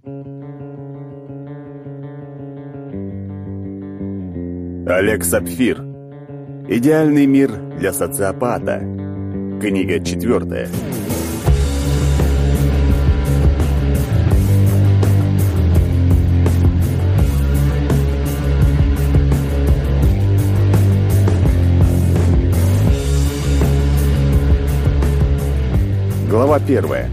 Олег Сапфир. Идеальный мир для социопата. Книга 4. Глава 1.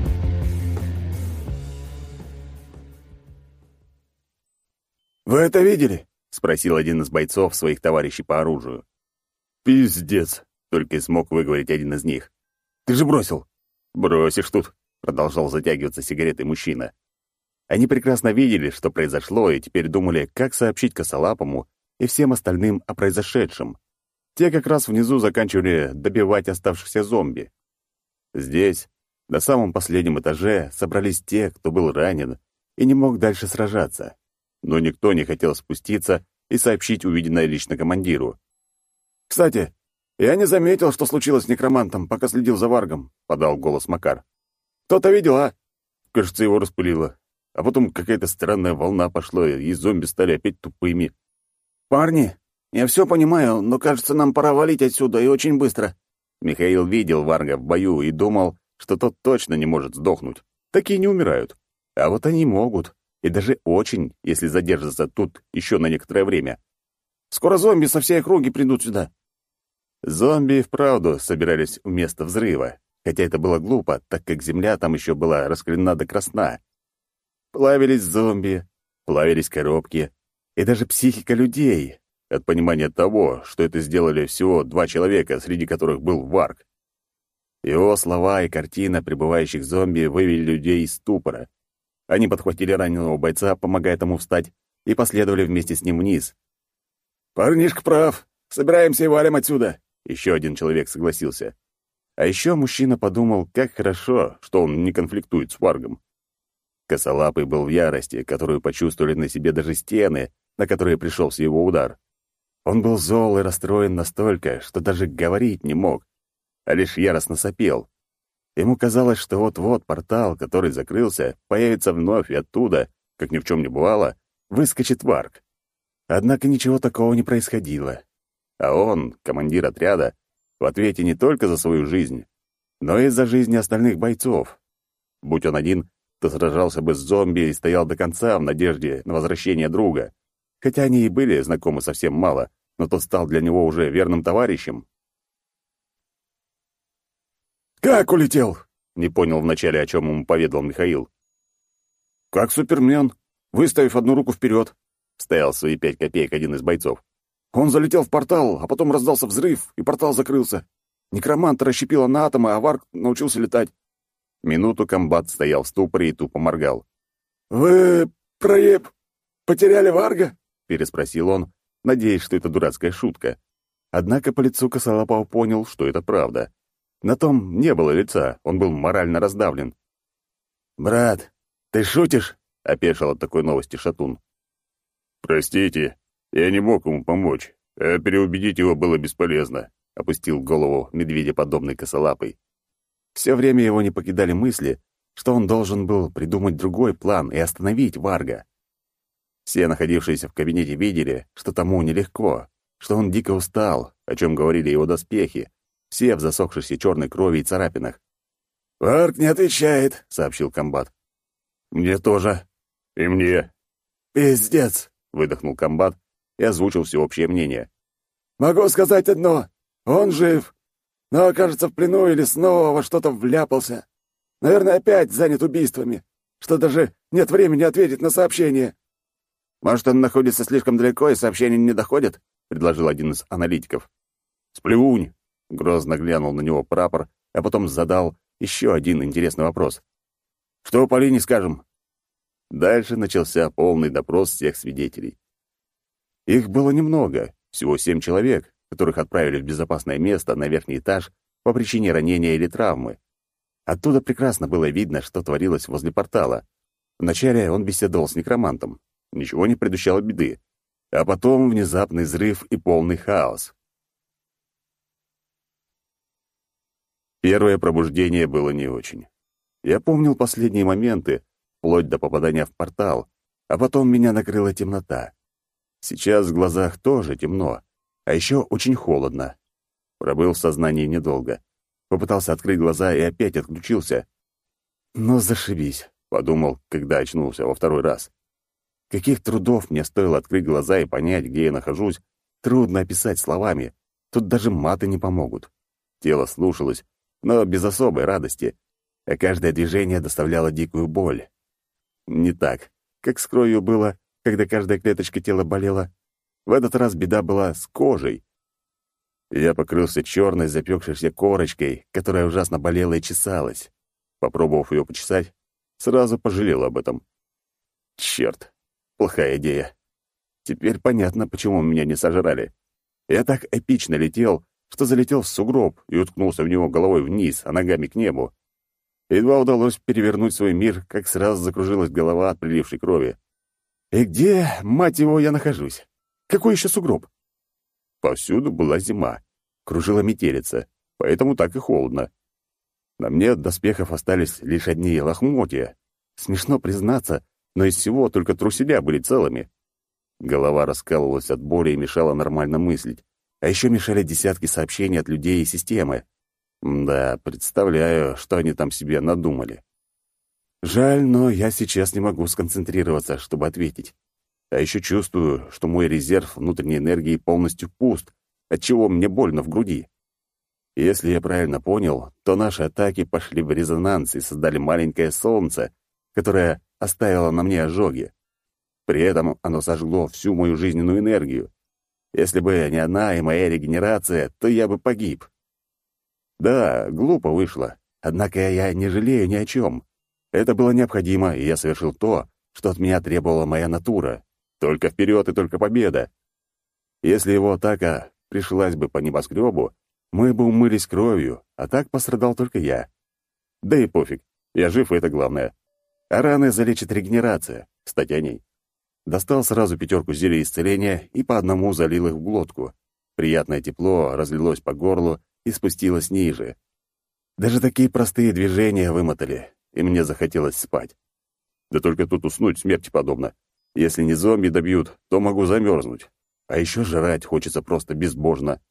«Вы это видели?» — спросил один из бойцов своих товарищей по оружию. «Пиздец!» — только и смог выговорить один из них. «Ты же бросил!» «Бросишь тут!» — продолжал затягиваться сигаретой мужчина. Они прекрасно видели, что произошло, и теперь думали, как сообщить Косолапому и всем остальным о произошедшем. Те как раз внизу заканчивали добивать оставшихся зомби. Здесь, на самом последнем этаже, собрались те, кто был ранен и не мог дальше сражаться. Но никто не хотел спуститься и сообщить увиденное лично командиру. «Кстати, я не заметил, что случилось с некромантом, пока следил за Варгом», — подал голос Макар. «Кто-то видел, а?» Кажется, его распылило. А потом какая-то странная волна пошла, и зомби стали опять тупыми. «Парни, я все понимаю, но, кажется, нам пора валить отсюда, и очень быстро». Михаил видел Варга в бою и думал, что тот точно не может сдохнуть. Такие не умирают. А вот они могут. И даже очень, если задержатся тут еще на некоторое время. «Скоро зомби со всей округи придут сюда». Зомби и вправду собирались у места взрыва, хотя это было глупо, так как земля там еще была раскалена до красна. Плавились зомби, плавились коробки, и даже психика людей, от понимания того, что это сделали всего 2 человека, среди которых был Варг. Его слова и картина прибывающих зомби вывели людей из ступора. Они подхватили раненого бойца, помогая тому встать, и последовали вместе с ним вниз. «Парнишка прав. Собираемся и валим отсюда», — еще один человек согласился. А еще мужчина подумал, как хорошо, что он не конфликтует с Варгом. Косолапый был в ярости, которую почувствовали на себе даже стены, на которые пришелся его удар. Он был зол и расстроен настолько, что даже говорить не мог, а лишь яростно сопел. Ему казалось, что вот-вот портал, который закрылся, появится вновь, и оттуда, как ни в чем не бывало, выскочит Варг. Однако ничего такого не происходило. А он, командир отряда, в ответе не только за свою жизнь, но и за жизни остальных бойцов. Будь он один, то сражался бы с зомби и стоял до конца в надежде на возвращение друга. Хотя они и были знакомы совсем мало, но тот стал для него уже верным товарищем. «Как улетел?» — не понял вначале, о чем ему поведал Михаил. «Как Супермен, выставив одну руку вперед», — вставил свои 5 копеек один из бойцов. «Он залетел в портал, а потом раздался взрыв, и портал закрылся. Некроманта расщепило на атомы, а Варг научился летать». Минуту комбат стоял в ступоре и тупо моргал. «Вы, потеряли Варга?» — переспросил он, надеясь, что это дурацкая шутка. Однако по лицу Косолапова понял, что это правда. На том не было лица, он был морально раздавлен. «Брат, ты шутишь?» — опешил от такой новости Шатун. «Простите, я не мог ему помочь, а переубедить его было бесполезно», — опустил голову медведеподобный Косолапый. Все время его не покидали мысли, что он должен был придумать другой план и остановить Варга. Все находившиеся в кабинете видели, что тому нелегко, что он дико устал, о чем говорили его доспехи, все в засохшейся черной крови и царапинах. «Варг не отвечает», — сообщил комбат. «Мне тоже. И мне». «Пиздец», — выдохнул комбат и озвучил всеобщее мнение. «Могу сказать одно. Он жив, но окажется в плену или снова во что-то вляпался. Наверное, опять занят убийствами, что даже нет времени ответить на сообщение». «Может, он находится слишком далеко, и сообщения не доходят?» — предложил один из аналитиков. «Сплевунь!» — грозно глянул на него прапор, а потом задал еще один интересный вопрос. «Что Полине скажем?» Дальше начался полный допрос всех свидетелей. Их было немного, всего 7 человек, которых отправили в безопасное место на верхний этаж по причине ранения или травмы. Оттуда прекрасно было видно, что творилось возле портала. Вначале он беседовал с некромантом. Ничего не предвещало беды. А потом внезапный взрыв и полный хаос. Первое пробуждение было не очень. Я помнил последние моменты, вплоть до попадания в портал, а потом меня накрыла темнота. Сейчас в глазах тоже темно, а еще очень холодно. Пробыл в сознании недолго. Попытался открыть глаза и опять отключился. «Ну, зашибись», — подумал, когда очнулся во второй раз. Каких трудов мне стоило открыть глаза и понять, где я нахожусь, трудно описать словами. Тут даже маты не помогут. Тело слушалось, но без особой радости, а каждое движение доставляло дикую боль. Не так, как с кровью было, когда каждая клеточка тела болела. В этот раз беда была с кожей. Я покрылся черной запекшейся корочкой, которая ужасно болела и чесалась. Попробовав ее почесать, сразу пожалел об этом. Черт, плохая идея. Теперь понятно, почему меня не сожрали. Я так эпично летел, что залетел в сугроб и уткнулся в него головой вниз, а ногами к небу. Едва удалось перевернуть свой мир, как сразу закружилась голова от прилившей крови. И где, мать его, я нахожусь? Какой еще сугроб? Повсюду была зима, кружила метелица, поэтому так и холодно. На мне от доспехов остались лишь одни лохмотья. Смешно признаться, но из всего только труселя были целыми. Голова раскалывалась от боли и мешала нормально мыслить. А еще мешали десятки сообщений от людей и системы. Да, представляю, что они там себе надумали. Жаль, но я сейчас не могу сконцентрироваться, чтобы ответить. А еще чувствую, что мой резерв внутренней энергии полностью пуст, отчего мне больно в груди. Если я правильно понял, то наши атаки пошли в резонанс и создали маленькое солнце, которое оставило на мне ожоги. При этом оно сожгло всю мою жизненную энергию. Если бы не она и моя регенерация, то я бы погиб. Да, глупо вышло, однако я не жалею ни о чем. Это было необходимо, и я совершил то, что от меня требовала моя натура. Только вперед и только победа. Если его атака пришлась бы по небоскребу, мы бы умылись кровью, а так пострадал только я. Да и пофиг, я жив, и это главное. А раны залечит регенерация. Кстати, о ней. Достал сразу 5 зелий исцеления и по одному залил их в глотку. Приятное тепло разлилось по горлу и спустилось ниже. Даже такие простые движения вымотали, и мне захотелось спать. Да только тут уснуть смерти подобно. Если не зомби добьют, то могу замерзнуть. А еще жрать хочется просто безбожно.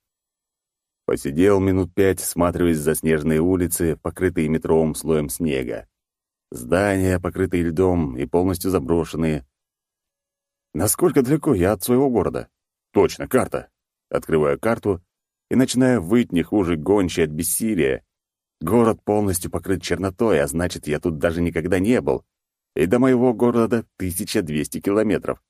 Посидел минут 5, всматриваясь в заснеженные улицы, покрытые метровым слоем снега. Здания, покрытые льдом и полностью заброшенные. Насколько далеко я от своего города? Точно, карта. Открываю карту и начинаю выть не хуже гончей от бессилия. Город полностью покрыт чернотой, а значит, я тут даже никогда не был. И до моего города 1200 километров.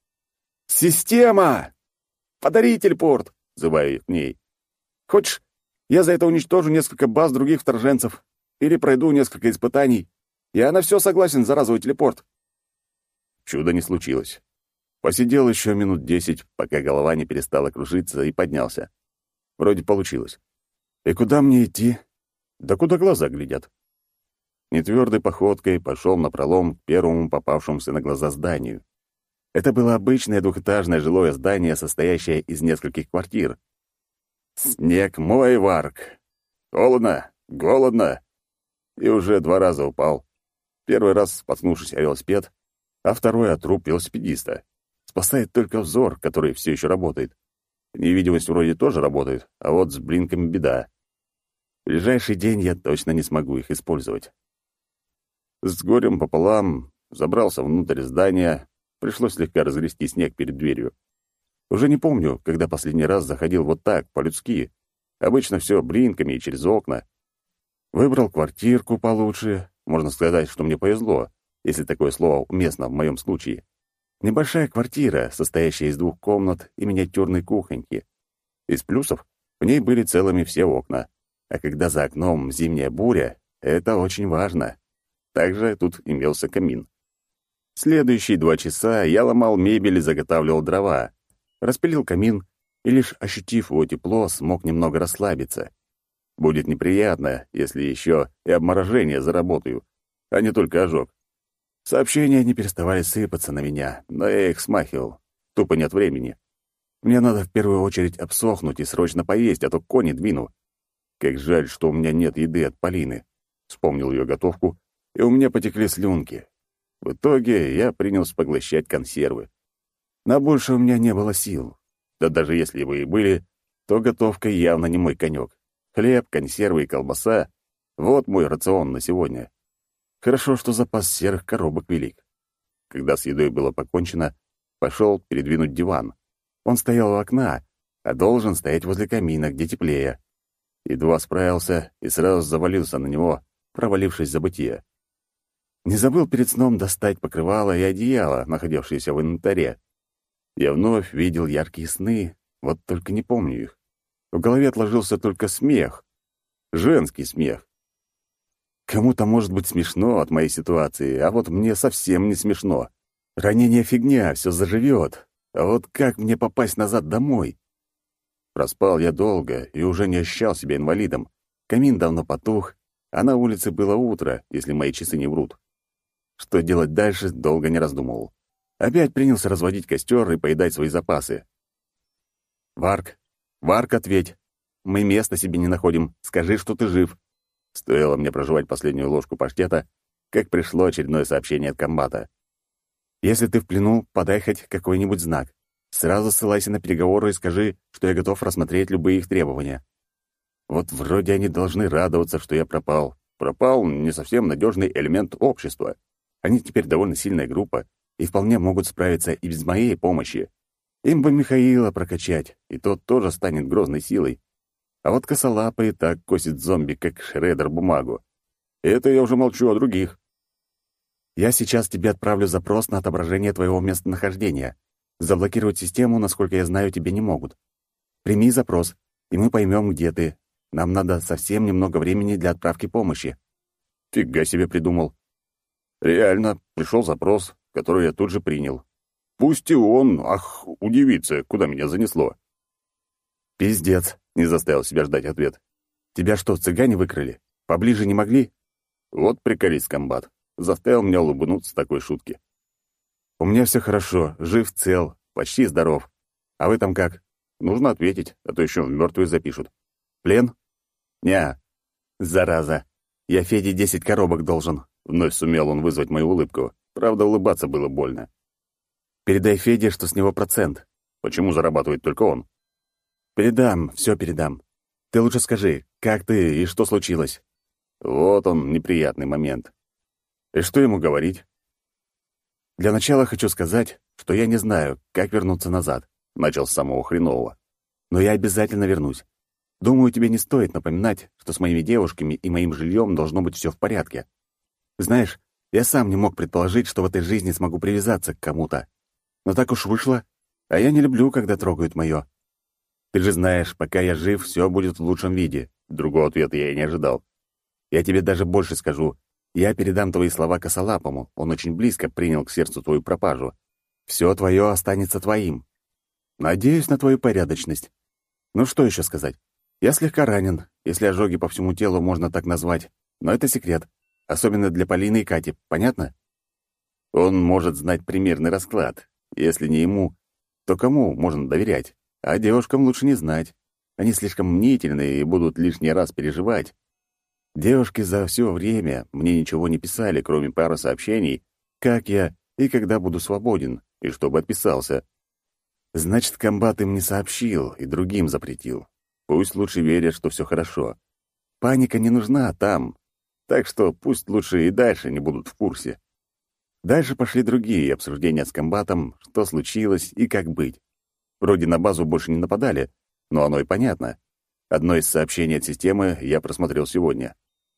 «Система! Подари телепорт!» — зываю к ней. «Хочешь, я за это уничтожу несколько баз других вторженцев или пройду несколько испытаний? Я на все согласен за разовый телепорт». Чуда не случилось. Посидел еще минут 10, пока голова не перестала кружиться, и поднялся. Вроде получилось. И куда мне идти? Да куда глаза глядят. Нетвердой походкой пошел напролом к первому попавшемуся на глаза зданию. Это было обычное двухэтажное жилое здание, состоящее из нескольких квартир. Снег мой, Варк. Холодно, голодно. И уже 2 раза упал. Первый раз, споткнувшись о велосипед, а второй — от труп велосипедиста. Спасает только взор, который все еще работает. Невидимость вроде тоже работает, а вот с блинками беда. В ближайший день я точно не смогу их использовать. С горем пополам забрался внутрь здания, пришлось слегка разгрести снег перед дверью. Уже не помню, когда последний раз заходил вот так, по-людски. Обычно все блинками и через окна. Выбрал квартирку получше. Можно сказать, что мне повезло, если такое слово уместно в моем случае. Небольшая квартира, состоящая из 2 комнат и миниатюрной кухоньки. Из плюсов в ней были целыми все окна. А когда за окном зимняя буря, это очень важно. Также тут имелся камин. Следующие 2 часа я ломал мебель и заготавливал дрова. Распилил камин и, лишь ощутив его тепло, смог немного расслабиться. Будет неприятно, если еще и обморожение заработаю, а не только ожог. Сообщения не переставали сыпаться на меня, но я их смахивал. Тупо нет времени. Мне надо в первую очередь обсохнуть и срочно поесть, а то кони двину. Как жаль, что у меня нет еды от Полины. Вспомнил ее готовку, и у меня потекли слюнки. В итоге я принялся поглощать консервы. На больше у меня не было сил. Да даже если бы и были, то готовка явно не мой конек. Хлеб, консервы и колбаса — вот мой рацион на сегодня. Хорошо, что запас серых коробок велик. Когда с едой было покончено, пошел передвинуть диван. Он стоял у окна, а должен стоять возле камина, где теплее. Едва справился и сразу завалился на него, провалившись в забытье. Не забыл перед сном достать покрывало и одеяло, находившиеся в инвентаре. Я вновь видел яркие сны, вот только не помню их. В голове отложился только смех. Женский смех. Кому-то может быть смешно от моей ситуации, а вот мне совсем не смешно. Ранение фигня, все заживет. А вот как мне попасть назад домой? Проспал я долго и уже не ощущал себя инвалидом. Камин давно потух, а на улице было утро, если мои часы не врут. Что делать дальше, долго не раздумывал. Опять принялся разводить костер и поедать свои запасы. «Варк, Варк, ответь. Мы места себе не находим. Скажи, что ты жив». Стоило мне прожевать последнюю ложку паштета, как пришло очередное сообщение от комбата. «Если ты в плену, подай хоть какой-нибудь знак. Сразу ссылайся на переговоры и скажи, что я готов рассмотреть любые их требования». Вот вроде они должны радоваться, что я пропал. Пропал не совсем надежный элемент общества. Они теперь довольно сильная группа и вполне могут справиться и без моей помощи. Им бы Михаила прокачать, и тот тоже станет грозной силой. А вот косолапый и так косит зомби, как шредер бумагу. Это я уже молчу о других. Я сейчас тебе отправлю запрос на отображение твоего местонахождения. Заблокировать систему, насколько я знаю, тебе не могут. Прими запрос, и мы поймем, где ты. Нам надо совсем немного времени для отправки помощи». Фига себе придумал. Реально, пришел запрос, который я тут же принял. Пусть и он, удивится, куда меня занесло. «Пиздец», — не заставил себя ждать ответ. «Тебя что, цыгане выкрали? Поближе не могли?» Вот приколись, комбат. Заставил меня улыбнуться такой шутки. «У меня все хорошо, жив, цел, почти здоров. А вы там как? Нужно ответить, а то еще в мертвые запишут. Плен?» «Неа. Зараза. Я Феде 10 коробок должен». Вновь сумел он вызвать мою улыбку. Правда, улыбаться было больно. «Передай Феде, что с него процент». «Почему зарабатывает только он?» «Передам, все передам. Ты лучше скажи, как ты и что случилось?» Вот он, неприятный момент. И что ему говорить? «Для начала хочу сказать, что я не знаю, как вернуться назад», — начал с самого хренового. «Но я обязательно вернусь. Думаю, тебе не стоит напоминать, что с моими девушками и моим жильем должно быть все в порядке. Знаешь, я сам не мог предположить, что в этой жизни смогу привязаться к кому-то. Но так уж вышло, а я не люблю, когда трогают мое. Ты же знаешь, пока я жив, все будет в лучшем виде». Другого ответа я и не ожидал. «Я тебе даже больше скажу. Я передам твои слова косолапому. Он очень близко принял к сердцу твою пропажу. Все твое останется твоим. Надеюсь на твою порядочность. Ну что еще сказать? Я слегка ранен, если ожоги по всему телу можно так назвать. Но это секрет. Особенно для Полины и Кати. Понятно?» Он может знать примерный расклад. Если не ему, то кому можно доверять? А девушкам лучше не знать. Они слишком мнительные и будут лишний раз переживать. Девушки за все время мне ничего не писали, кроме пары сообщений, как я и когда буду свободен, и чтобы отписался. Значит, комбат им не сообщил и другим запретил. Пусть лучше верят, что все хорошо. Паника не нужна там, так что пусть лучше и дальше не будут в курсе. Дальше пошли другие обсуждения с комбатом, что случилось и как быть. Вроде на базу больше не нападали, но оно и понятно. Одно из сообщений от системы я просмотрел сегодня.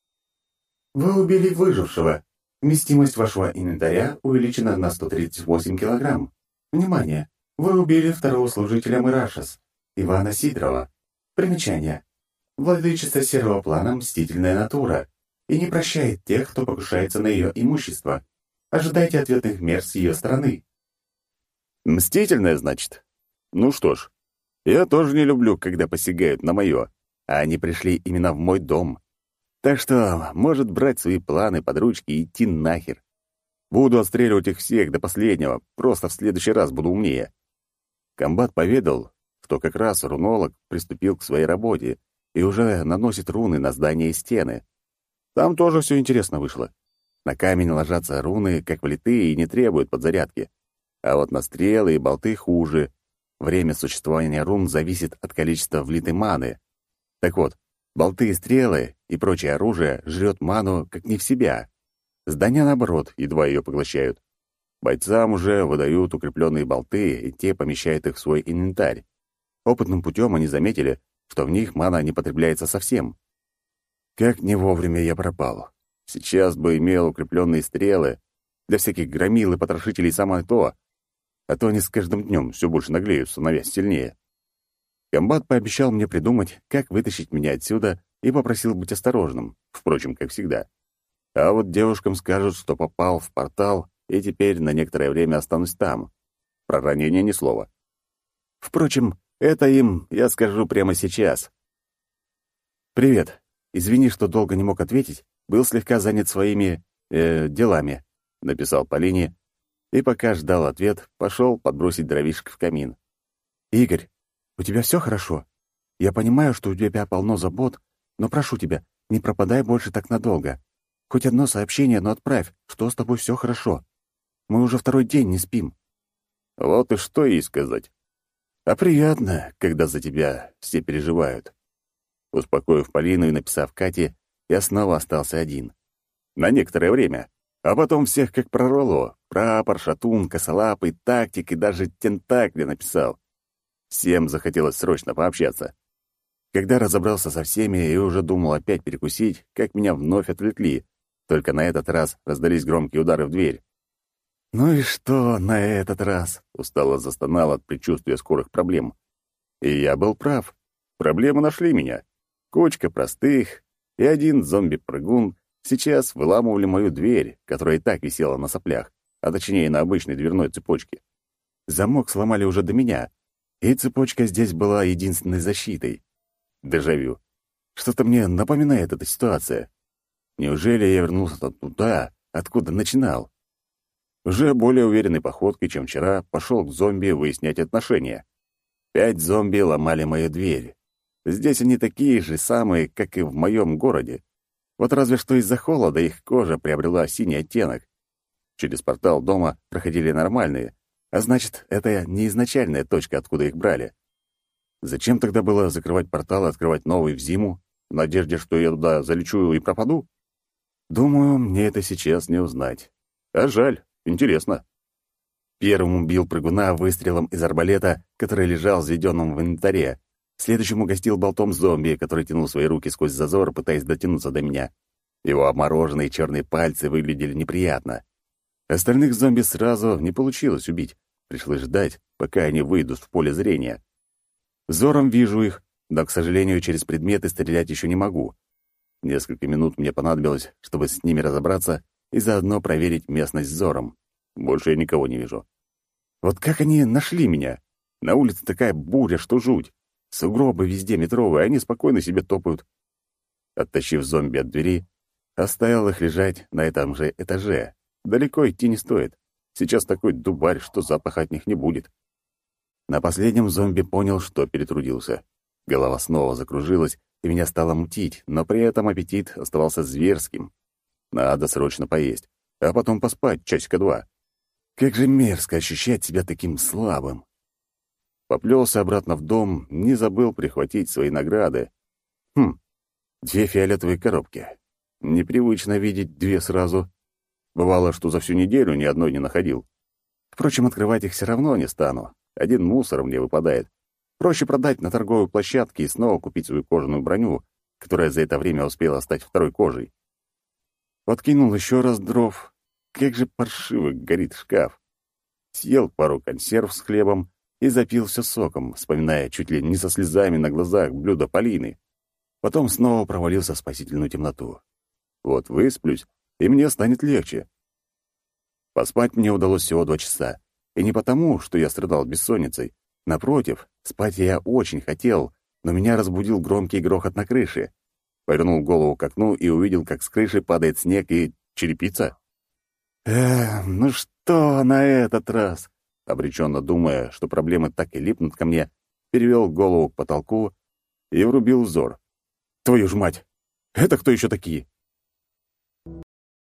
«Вы убили выжившего. Вместимость вашего инвентаря увеличена на 138 килограмм. Внимание! Вы убили второго служителя Мирашес, Ивана Сидорова. Примечание. Владычица серого плана — мстительная натура и не прощает тех, кто покушается на ее имущество. Ожидайте ответных мер с ее стороны». Мстительная, значит? Ну что ж, я тоже не люблю, когда посягают на мое, а они пришли именно в мой дом. Так что может брать свои планы под ручки и идти нахер. Буду отстреливать их всех до последнего, просто в следующий раз буду умнее. Комбат поведал, что как раз рунолог приступил к своей работе и уже наносит руны на здания и стены. Там тоже все интересно вышло. На камень ложатся руны, как влитые, и не требуют подзарядки. А вот на стрелы и болты хуже. Время существования рун зависит от количества влитой маны. Так вот, болты и стрелы и прочее оружие жрет ману как не в себя. Здания, наоборот, едва ее поглощают. Бойцам уже выдают укрепленные болты, и те помещают их в свой инвентарь. Опытным путем они заметили, что в них мана не потребляется совсем. Как не вовремя я пропал. Сейчас бы имел укрепленные стрелы, для всяких громил и потрошителей самое то, а то они с каждым днем все больше наглеют, становясь сильнее. Комбат пообещал мне придумать, как вытащить меня отсюда, и попросил быть осторожным, впрочем, как всегда. А вот девушкам скажут, что попал в портал, и теперь на некоторое время останусь там. Про ранение ни слова. Впрочем, это им я скажу прямо сейчас. «Привет. Извини, что долго не мог ответить, был слегка занят своими... делами», — написал Полине, и пока ждал ответ, пошел подбросить дровишек в камин. «Игорь, у тебя все хорошо? Я понимаю, что у тебя полно забот, но прошу тебя, не пропадай больше так надолго. Хоть одно сообщение, но отправь, что с тобой все хорошо. Мы уже второй день не спим». Вот и что ей сказать. А приятно, когда за тебя все переживают. Успокоив Полину и написав Кате, я снова остался один. На некоторое время. А потом всех как прорвало. Прапор, шатун, косолапый, тактик и даже тентакли написал. Всем захотелось срочно пообщаться. Когда разобрался со всеми и уже думал опять перекусить, как меня вновь отвлекли. Только на этот раз раздались громкие удары в дверь. «Ну и что на этот раз?» — устало застонал от предчувствия скорых проблем. И я был прав. Проблемы нашли меня. Кучка простых и один зомби-прыгун сейчас выламывали мою дверь, которая и так висела на соплях, а точнее на обычной дверной цепочке. Замок сломали уже до меня, и цепочка здесь была единственной защитой. Дежавю. Что-то мне напоминает эта ситуация. Неужели я вернулся туда, откуда начинал? Уже более уверенной походкой, чем вчера, пошел к зомби выяснять отношения. 5 зомби ломали мою дверь. Здесь они такие же самые, как и в моем городе. Вот разве что из-за холода их кожа приобрела синий оттенок. Через портал дома проходили нормальные, а значит, это не изначальная точка, откуда их брали. Зачем тогда было закрывать портал и открывать новый в зиму, в надежде, что я туда залечу и пропаду? Думаю, мне это сейчас не узнать. А жаль, интересно. Первым убил прыгуна выстрелом из арбалета, который лежал взведенным в инвентаре. Следующему гостил болтом зомби, который тянул свои руки сквозь зазор, пытаясь дотянуться до меня. Его обмороженные черные пальцы выглядели неприятно. Остальных зомби сразу не получилось убить. Пришлось ждать, пока они выйдут в поле зрения. Взором вижу их, но, к сожалению, через предметы стрелять еще не могу. Несколько минут мне понадобилось, чтобы с ними разобраться и заодно проверить местность взором. Больше я никого не вижу. Вот как они нашли меня? На улице такая буря, что жуть. Сугробы везде метровые, они спокойно себе топают. Оттащив зомби от двери, оставил их лежать на этом же этаже. Далеко идти не стоит. Сейчас такой дубарь, что запаха от них не будет. На последнем зомби понял, что перетрудился. Голова снова закружилась, и меня стало мутить, но при этом аппетит оставался зверским. Надо срочно поесть, а потом поспать часика 2. Как же мерзко ощущать себя таким слабым. Поплелся обратно в дом, не забыл прихватить свои награды. 2 фиолетовые коробки. Непривычно видеть 2 сразу. Бывало, что за всю неделю ни одной не находил. Впрочем, открывать их все равно не стану. Один мусор мне выпадает. Проще продать на торговой площадке и снова купить свою кожаную броню, которая за это время успела стать второй кожей. Подкинул еще раз дров. Как же паршиво горит шкаф. Съел пару консерв с хлебом и запил все соком, вспоминая чуть ли не со слезами на глазах блюдо Полины. Потом снова провалился в спасительную темноту. Вот высплюсь, и мне станет легче. Поспать мне удалось всего 2 часа. И не потому, что я страдал бессонницей. Напротив, спать я очень хотел, но меня разбудил громкий грохот на крыше. Повернул голову к окну и увидел, как с крыши падает снег и черепица. Ну что на этот раз? Обреченно думая, что проблемы так и липнут ко мне, перевел голову к потолку и врубил взор. Твою ж мать! Это кто еще такие?